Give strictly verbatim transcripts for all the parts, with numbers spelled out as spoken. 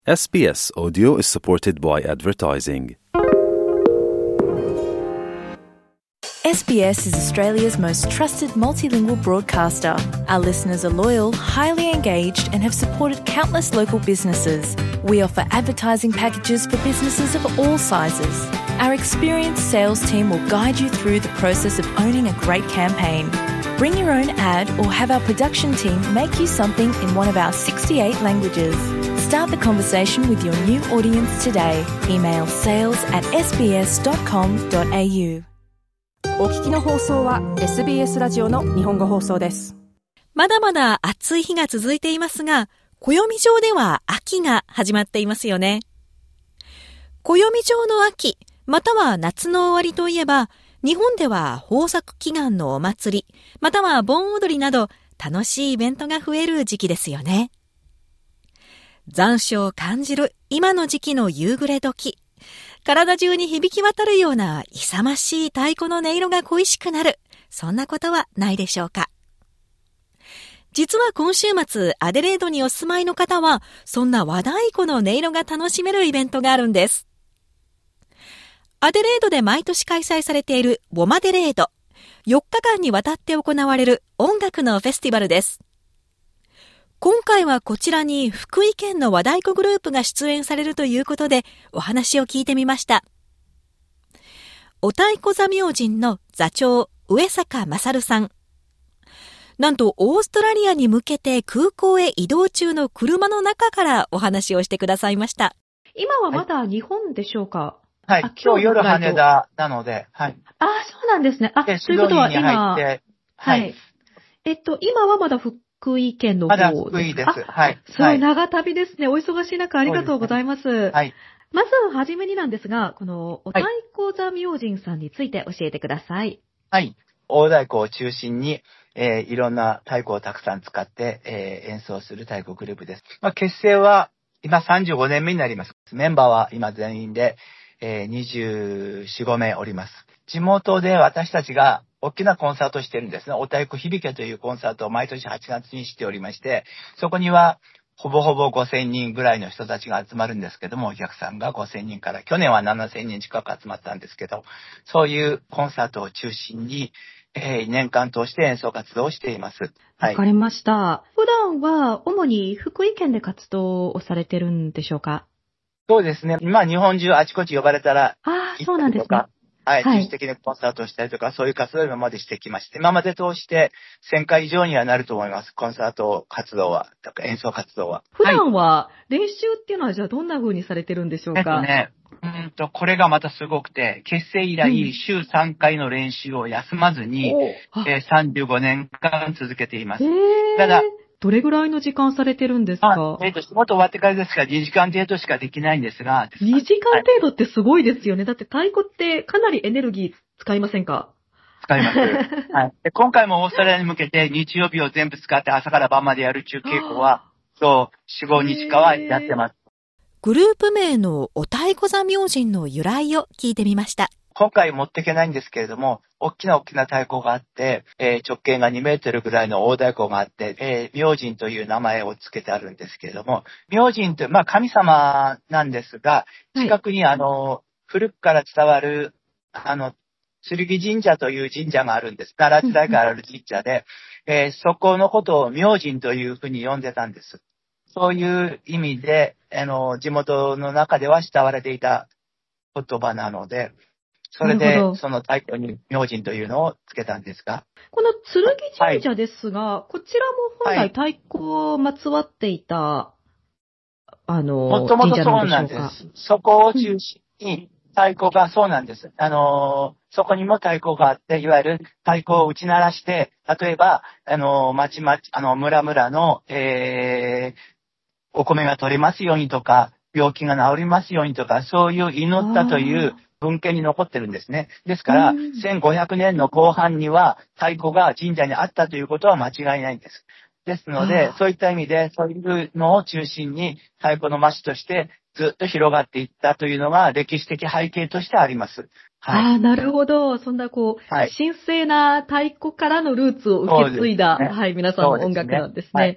エスビーエスAudio is supported by advertising. S B S is Australia's most trusted multilingual broadcaster. Our listeners are loyal, highly engaged, and have supported countless local businesses. We offer advertising packages for businesses of all sizes. Our experienced sales team will guide you through the process of owning a great campaign. Bring your own ad or have our production team make you something in one of our sixty-eight languages. Start the conversation with your new audience today. Email sales at s b s dot com dot a u。 お聞きの放送は エスビーエス ラジオの日本語放送です。 まだまだ暑い日が続いていますが、暦上では秋が始まっていますよね。暦上の秋、または夏の終わりといえば、日本では豊作祈願のお祭り、または盆踊りなど楽しいイベントが増える時期ですよね。残暑を感じる今の時期の夕暮れ時、体中に響き渡るような勇ましい太鼓の音色が恋しくなる、そんなことはないでしょうか。実は今週末、アデレードにお住まいの方は、そんな和太鼓の音色が楽しめるイベントがあるんです。アデレードで毎年開催されているウォマデレード、よっかかんにわたって行われる音楽のフェスティバルです。今回はこちらに福井県の和太鼓グループが出演されるということでお話を聞いてみました。お太鼓座明神の座長上坂勝さん。なんとオーストラリアに向けて空港へ移動中の車の中からお話をしてくださいました。 今はまだ日本でしょうか？ はい。今日夜羽田なので、はい。 ああ、そうなんですね。あ、ということは今、 はい。 はい。えっと、今はまだ福福井県の方ですか？ まだ福井です。はい。 すごい長旅ですね。お忙しい中ありがとうございます。 はい。 まずはじめになんですが、このお太鼓座明神さんについて教えてください。 はい。大太鼓を中心に、えー、いろんな太鼓をたくさん使って、えー、演奏する太鼓グループです。まあ、結成は今さんじゅうごねんめになります。メンバーは今全員で、えー、にじゅうよん、ごめいおります。地元で私たちが大きなコンサートをしてるんですね。お太鼓響けというコンサートを毎年はちがつにしておりまして、そこにはほぼほぼごせんにんぐらいの人たちが集まるんですけども、お客さんがごせんにんから、去年はななせんにん近く集まったんですけど、そういうコンサートを中心に、えー、年間通して演奏活動をしています。 はい。わかりました。普段は主に福井県で活動をされてるんでしょうか？ そうですね。まあ日本中あちこち呼ばれたら行ったりとか、 ああ、そうなんですね。 はい。自主的にコンサートをしたりとか、そういう活動を今までしてきまして、今まで通してせんかい以上にはなると思います。コンサート活動は、演奏活動は。 普段は練習っていうのはじゃあどんな風にされてるんでしょうか？ えっとね、うんと、これがまたすごくて、結成以来、うん、週さんかいの練習を休まずに、えー、さんじゅうごねんかん続けています。ただ、 どれぐらいの時間されてるんですか？ えっと、仕事終わってからですからにじかん程度しかできないんですが。 にじかん程度ってすごいですよね。はい、だって太鼓ってかなりエネルギー使いませんか？ 使います。はい。で、今回もオーストラリアに向けて日曜日を全部使って朝から晩までやる中稽古は、そう、よん、ごにちかはやってます。 グループ名のお太鼓座明神の由来を聞いてみました。 今回持っていけないんですけれども、大きな大きな太鼓があって、えー、直径がにメートルぐらいの大太鼓があって、えー、明神という名前を付けてあるんですけれども、明神という、まあ神様なんですが、近くにあの、はい、古くから伝わる、あの、剣神社という神社があるんです。奈良時代からある神社で、えー、そこのことを明神というふうに呼んでたんです。そういう意味で、あの、地元の中では慕われていた言葉なので、それで、その太鼓に明神というのをつけたんですが。 この剣神社ですが、はい、こちらも本来太鼓をまつわっていた、はい、あの、 もともとそうなんです。そこを中心に太鼓がそうなんです。あの、そこにも太鼓があって、いわゆる太鼓を打ち鳴らして、例えば、あの、町々、あの、村々の、えー、お米が取れますようにとか、病気が治りますようにとか、そういう祈ったという文献に残ってるんですね。ですから、せんごひゃくねんの後半には太鼓が神社にあったということは間違いないんです。ですので、そういった意味で、そういうのを中心に太鼓の町としてずっと広がっていったというのが歴史的背景としてあります。 はい、ああ、なるほど。そんなこう、はい、神聖な太鼓からのルーツを受け継いだ、ね、はい、皆さんの音楽なんですね。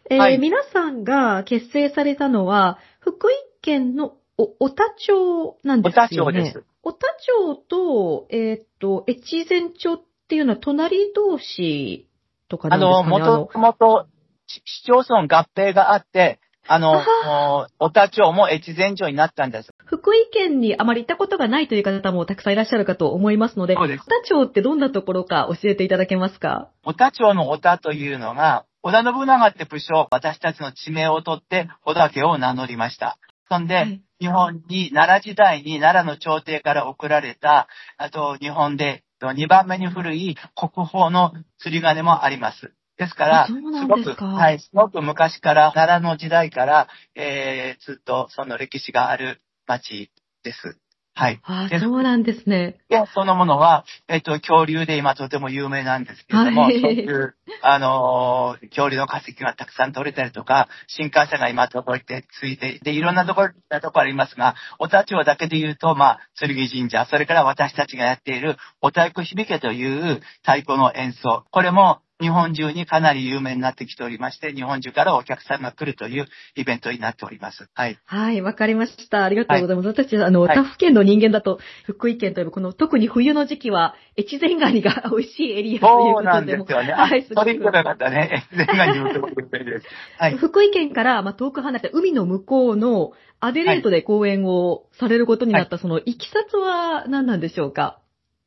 えーはい皆さんが結成されたのは、福井県のお小田町なんですよね。 小田町です。 小田町と、えーっと、越前町っていうのは隣同士とかなあの、 んですかね。 もともと、市市町村合併があって、あの、 あ小田町も越前町になったんです。 福井県にあまり行ったことがないという方もたくさんいらっしゃるかと思いますので、 そうです小田町ってどんなところか教えていただけますか？ 小田町の小田というのが、織田信長って武将、私たちの地名を取って織田家を名乗りました。そんで、 はい、 日本に、奈良時代に奈良の朝廷から送られた、あと日本でにばんめに古い国宝の釣り鐘もあります。ですから、 あそうなすごく、 んですか。 はい、すごく昔から、奈良の時代から、えー、ずっとその歴史がある町です。はい。 あでそうなんですね。 で、そのものは、えっと、恐竜で今とても有名なんですけれども、 はいそういう、あのー恐竜の化石がたくさん取れたりとか、新幹線が今届いてついて、で、いろんなところ、ところありますが、小田町だけで言うと、まあ、剣神社、それから私たちがやっている、お太鼓響けという太鼓の演奏。これも、日本中にかなり有名になってきておりまして、日本中からお客さんが来るというイベントになっております。はい。 はい、わかりました。ありがとうございます。私、あの、 はい他府県の人間だと、福井県といえば、この、特に冬の時期は、越前ガニが美味しいエリアということでも。 そうなんですよね。あ、 はい、すごくそれ言ってなかったね。越前ガニのところです。はい。 福井県から、まあ、遠く離れた海の向こうのアデレードで講演をされることになった、その、いきさつは何なんでしょうか？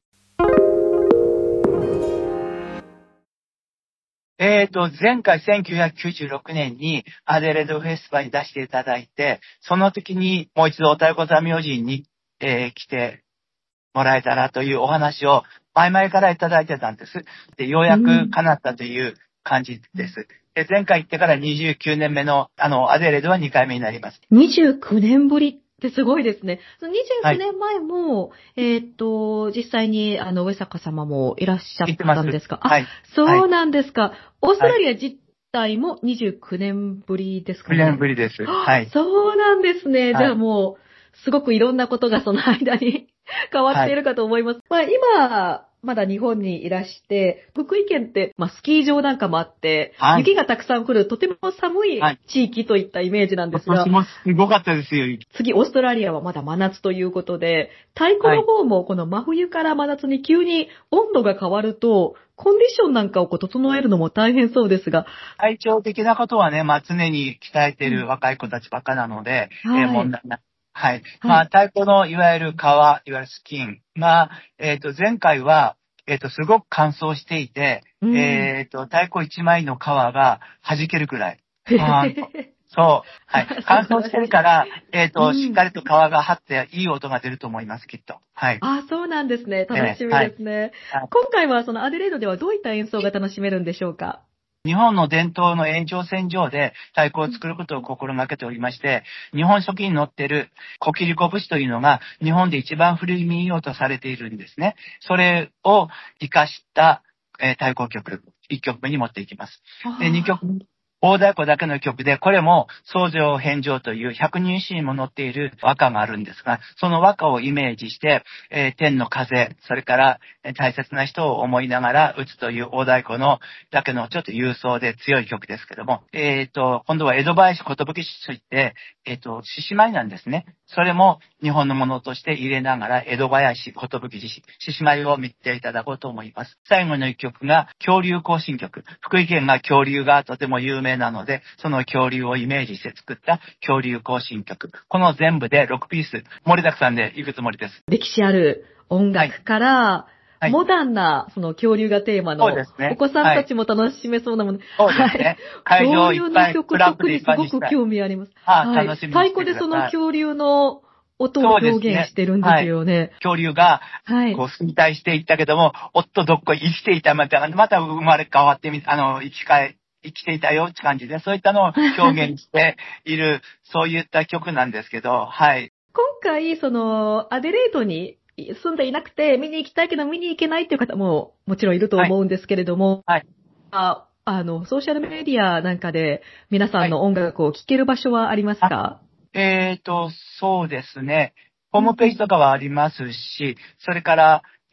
えっと、前回せんきゅうひゃくきゅうじゅうろくねんにアデレードフェスティバルに出していただいて、その時にもう一度お太鼓座明神に、えー来てもらえたらというお話を前々からいただいてたんです。で、ようやく叶ったという感じです。で、前回行ってからにじゅうきゅうねんめの、あの、アデレードはにかいめになります。 にじゅうきゅうねんぶりってすごいですね。そのにじゅうきゅうねんまえも、えーっと、実際に、あの、上坂様もいらっしゃったんですか？ はい。 そうなんですか。オーストラリア自体もにじゅうきゅうねんぶりですかね。 きゅうねんぶりです。はい。 そうなんですね。 はいじゃあもう、すごくいろんなことがその間に変わっているかと思います。まあ今、まだ日本にいらして、福井県って、まあスキー場なんかもあって、 はい雪がたくさん降るとても寒いはい地域といったイメージなんですが、 私もすごかったですよ。 次、オーストラリアはまだ真夏ということで、太鼓の方もこの真冬から真夏に急に温度が変わると、コンディションなんかをこう整えるのも大変そうですが。 体調的なことはね、まあ常に鍛えている若い子たちばっかなので、 はいえー問題ない。はい。まあ、太鼓のいわゆる皮、いわゆるスキンが、えっと、前回は、えっと、すごく乾燥していて、 うんえっと、太鼓一枚の皮が弾けるくらい。あーそう。はい。乾燥してるから、えっと、 うんしっかりと皮が張っていい音が出ると思います、きっと。はい。 あ、そうなんですね。楽しみですね。 はい今回はそのアデレードではどういった演奏が楽しめるんでしょうか？ 日本の伝統の延長線上で太鼓を作ることを心がけておりまして、日本書紀に載っている小切子節というのが日本で一番古い民謡とされているんですね。それを活かした、えー太鼓曲、いっきょくめに持っていきます。で、にきょくめ、大太鼓だけの曲で、これも創上返上という百人一首にも載っている和歌があるんですが、その和歌をイメージして、えー天の風、それからえー大切な人を思いながら打つという大太鼓のだけのちょっと勇壮で強い曲ですけども、えっと、今度は江戸林寿詩といって、えっと、獅子舞なんですね。それも日本のものとして入れながら、江戸林寿詩、獅子舞を見ていただこうと思います。最後の一曲が恐竜行進曲。福井県が恐竜がとても有名なので、その恐竜をイメージして作った恐竜行進曲。この全部でろくピース、盛りだくさんでいくつもりです。 歴史ある音楽から、 はいモダンなその恐竜がテーマの、 そうですねお子さんたちも楽しめそうなもの。 そうですね。会場いっぱいクラブ恐竜の曲特でいっぱいにしたい。 にすごく興味あります。 あはい楽しみにして太鼓でください。 その恐竜の音を表現してるんですよね。 恐竜が、 はい。 こう、衰退していったけども、おっとどっこい生きていた、また、また生まれ変わってみ、あの、生き返、生きていたよって感じで、そういったのを表現している、そういった曲なんですけど、はい。 今回、その、アデレードに住んでいなくて、見に行きたいけど見に行けないっていう方ももちろんいると思うんですけれども、 はい。 ああの、ソーシャルメディアなんかで皆さんの音楽を聴ける場所はありますか？ えーと、そうですね。ホームページとかはありますし、それから、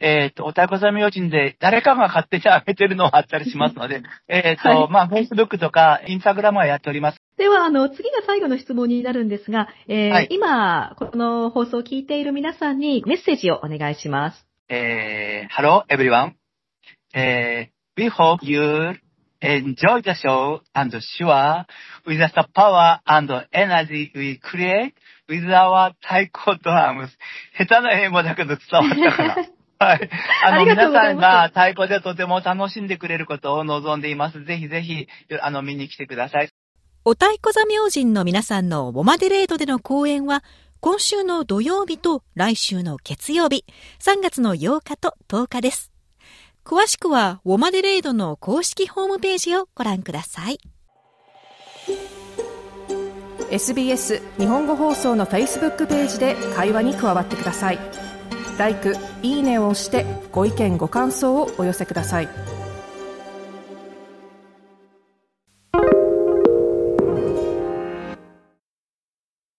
えっと、お太鼓座明神で誰かが勝手に上げてるのはあったりしますので、えっと、はい、まあ、Facebook とか Instagram はやっております。 では、あの、次が最後の質問になるんですが、えーはい、今、この放送を聞いている皆さんにメッセージをお願いします。 えー、Hello everyone. えー、We hope you enjoy the show and sure with the power and energy we create with our 太鼓 drums. 下手な英語だけど伝わったかな。はい。あの、皆さんが太鼓でとても楽しんでくれることを望んでいます。ぜひぜひ、あの、見に来てください。 お太鼓座明神の皆さんのウォマデレードでの公演は、今週の土曜日と来週の月曜日、さんがつのようかととおかです。詳しくは、ウォマデレードの公式ホームページをご覧ください。 エスビーエス 日本語放送の Facebook ページで会話に加わってください。ライク、いいねを押してご意見ご感想をお寄せください。